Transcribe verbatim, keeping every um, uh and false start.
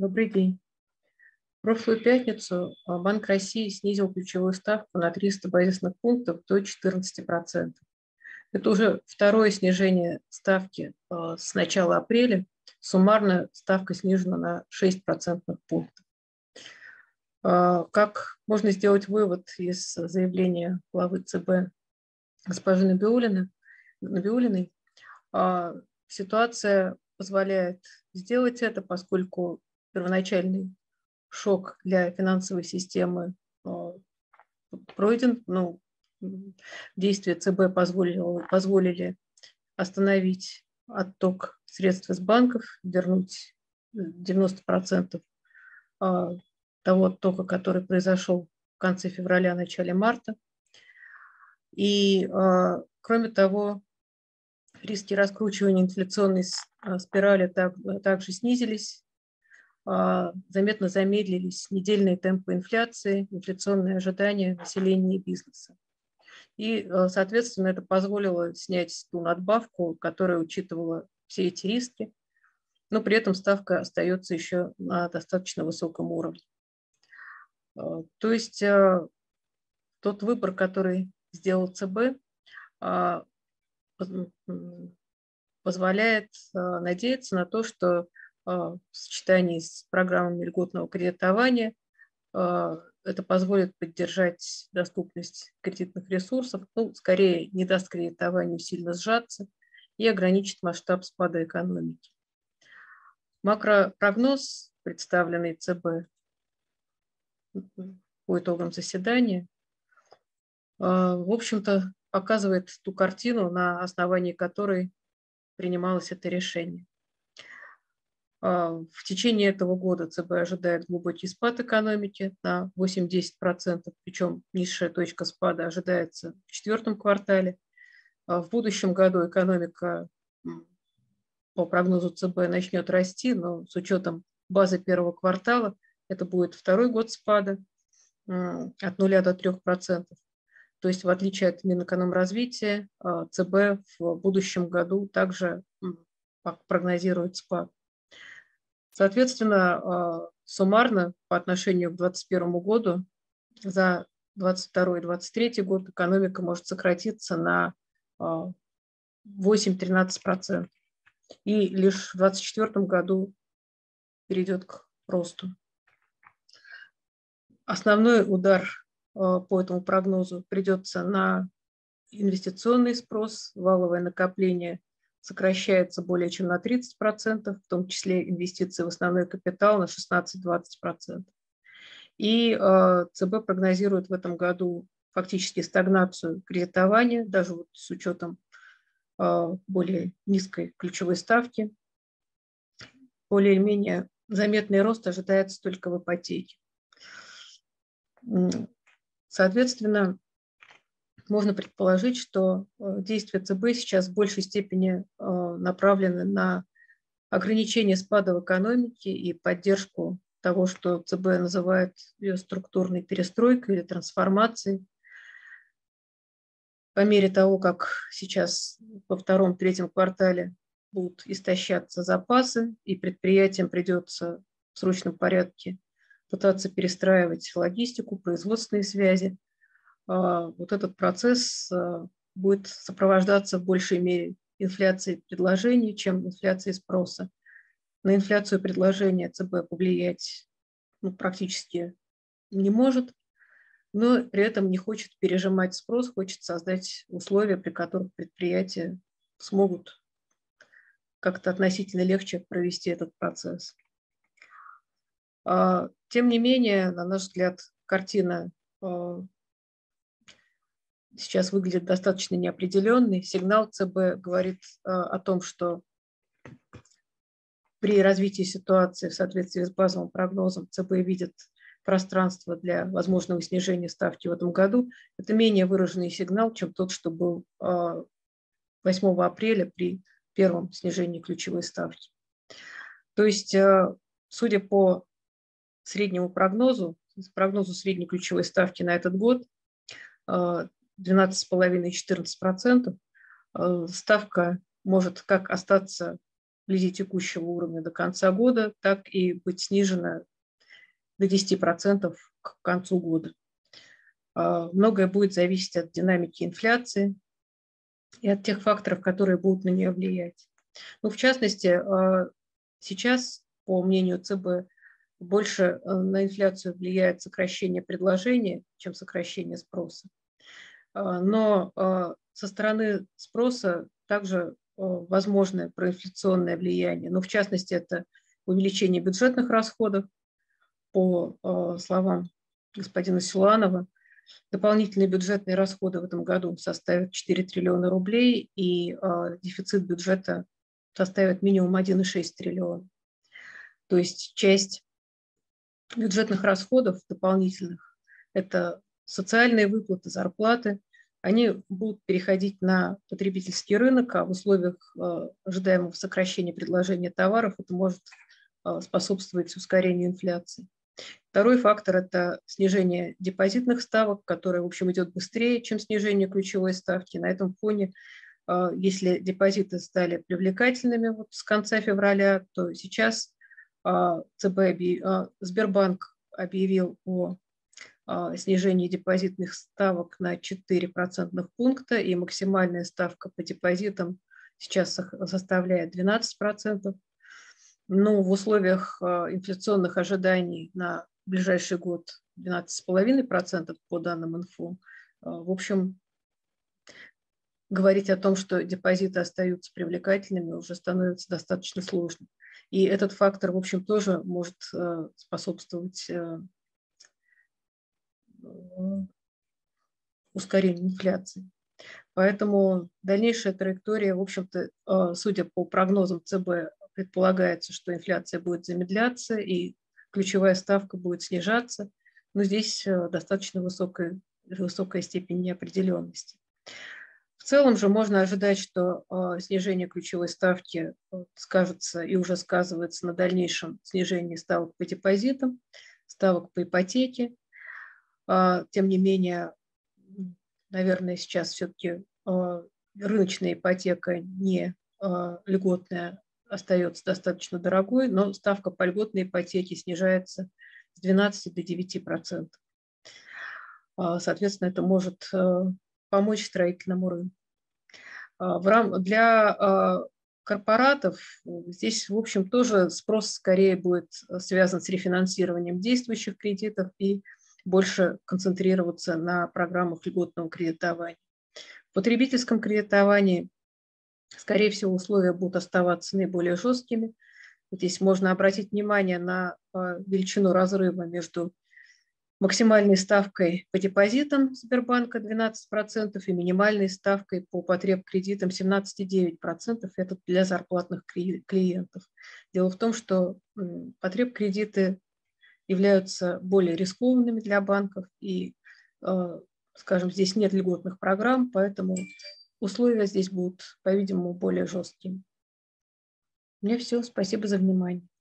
Добрый день. В прошлую пятницу а, Банк России снизил ключевую ставку на триста базисных пунктов до четырнадцати процентов. Это уже второе снижение ставки а, с начала апреля. Суммарно ставка снижена на шесть процентных пунктов. А, Как можно сделать вывод из заявления главы ЦБ госпожи Набиуллиной, Набиуллиной, а, ситуация позволяет сделать это, поскольку первоначальный шок для финансовой системы а, пройден. Ну, действия ЦБ позволило, позволили остановить отток средств из банков, вернуть девяносто процентов а, того оттока, который произошел в конце февраля, начале марта. И, а, кроме того, риски раскручивания инфляционной спирали так, также снизились. Заметно замедлились недельные темпы инфляции, инфляционные ожидания населения и бизнеса. И, соответственно, это позволило снять ту надбавку, которая учитывала все эти риски, но при этом ставка остается еще на достаточно высоком уровне. То есть тот выбор, который сделал ЦБ, позволяет надеяться на то, что в сочетании с программами льготного кредитования это позволит поддержать доступность кредитных ресурсов, ну, скорее не даст кредитованию сильно сжаться и ограничит масштаб спада экономики. Макропрогноз, представленный ЦБ по итогам заседания, в общем-то, показывает ту картину, на основании которой принималось это решение. В течение этого года ЦБ ожидает глубокий спад экономики на восемь-десять процентов, причем низшая точка спада ожидается в четвертом квартале. В будущем году экономика, по прогнозу ЦБ, начнет расти, но с учетом базы первого квартала это будет второй год спада от нуля до трёх процентов. То есть, в отличие от Минэкономразвития, ЦБ в будущем году также прогнозирует спад. Соответственно, суммарно по отношению к две тысячи двадцать первому году за двадцать второй и двадцать третий год экономика может сократиться на восемь-тринадцать процентов. И лишь в двадцать четвёртом году перейдет к росту. Основной удар по этому прогнозу придется на инвестиционный спрос, валовое накопление сокращается более чем на тридцать процентов, в том числе инвестиции в основной капитал на шестнадцать-двадцать процентов. И э, ЦБ прогнозирует в этом году фактически стагнацию кредитования, даже вот с учетом э, более низкой ключевой ставки. Более-менее заметный рост ожидается только в ипотеке. Соответственно, можно предположить, что действия ЦБ сейчас в большей степени направлены на ограничение спада в экономике и поддержку того, что ЦБ называет ее структурной перестройкой или трансформацией. По мере того, как сейчас во втором-третьем квартале будут истощаться запасы, и предприятиям придется в срочном порядке пытаться перестраивать логистику, производственные связи, вот этот процесс будет сопровождаться в большей мере инфляцией предложений, чем инфляцией спроса. На инфляцию предложения ЦБ повлиять ну, практически не может, но при этом не хочет пережимать спрос, хочет создать условия, при которых предприятия смогут как-то относительно легче провести этот процесс. Тем не менее, на наш взгляд, картина сейчас выглядит достаточно неопределенный. Сигнал ЦБ говорит э, о том, что при развитии ситуации в соответствии с базовым прогнозом ЦБ видит пространство для возможного снижения ставки в этом году. Это менее выраженный сигнал, чем тот, что был э, восьмого апреля при первом снижении ключевой ставки. То есть, э, судя по среднему прогнозу, прогнозу средней ключевой ставки на этот год, э, двенадцать целых пять десятых - четырнадцать процентов, ставка может как остаться вблизи текущего уровня до конца года, так и быть снижена до десяти процентов к концу года. Многое будет зависеть от динамики инфляции и от тех факторов, которые будут на нее влиять. Ну, в частности, сейчас, по мнению ЦБ, больше на инфляцию влияет сокращение предложения, чем сокращение спроса. Но со стороны спроса также возможное проинфляционное влияние. Но в частности, это увеличение бюджетных расходов, по словам господина Силуанова. Дополнительные бюджетные расходы в этом году составят четыре триллиона рублей, и дефицит бюджета составит минимум один и шесть триллиона. То есть часть бюджетных расходов дополнительных – это социальные выплаты, зарплаты, они будут переходить на потребительский рынок, а в условиях ожидаемого сокращения предложения товаров это может способствовать ускорению инфляции. Второй фактор – это снижение депозитных ставок, которое, в общем, идет быстрее, чем снижение ключевой ставки. На этом фоне, если депозиты стали привлекательными вот с конца февраля, то сейчас ЦБ, Сбербанк объявил о снижении депозитных ставок на четыре процентных пункта, и максимальная ставка по депозитам сейчас составляет двенадцать процентов. Но в условиях инфляционных ожиданий на ближайший год двенадцать целых пять десятых процента по данным инфо, в общем, говорить о том, что депозиты остаются привлекательными, уже становится достаточно сложно. И этот фактор, в общем, тоже может способствовать ускорению инфляции. Поэтому дальнейшая траектория, в общем-то, судя по прогнозам ЦБ, предполагается, что инфляция будет замедляться и ключевая ставка будет снижаться, но здесь достаточно высокая, высокая степень неопределенности. В целом же можно ожидать, что снижение ключевой ставки скажется и уже сказывается на дальнейшем снижении ставок по депозитам, ставок по ипотеке. Тем не менее, наверное, сейчас все-таки рыночная ипотека не льготная остается достаточно дорогой, но ставка по льготной ипотеке снижается с двенадцати до девяти процентов. Соответственно, это может помочь строительному рынку. Для корпоратов здесь, в общем, тоже спрос скорее будет связан с рефинансированием действующих кредитов и больше концентрироваться на программах льготного кредитования. В потребительском кредитовании, скорее всего, условия будут оставаться наиболее жесткими. Здесь можно обратить внимание на величину разрыва между максимальной ставкой по депозитам Сбербанка двенадцать процентов и минимальной ставкой по потребкредитам семнадцать целых девять десятых процента. Это для зарплатных клиентов. Дело в том, что потребкредиты являются более рискованными для банков, и, скажем, здесь нет льготных программ, поэтому условия здесь будут, по-видимому, более жесткими. У меня все. Спасибо за внимание.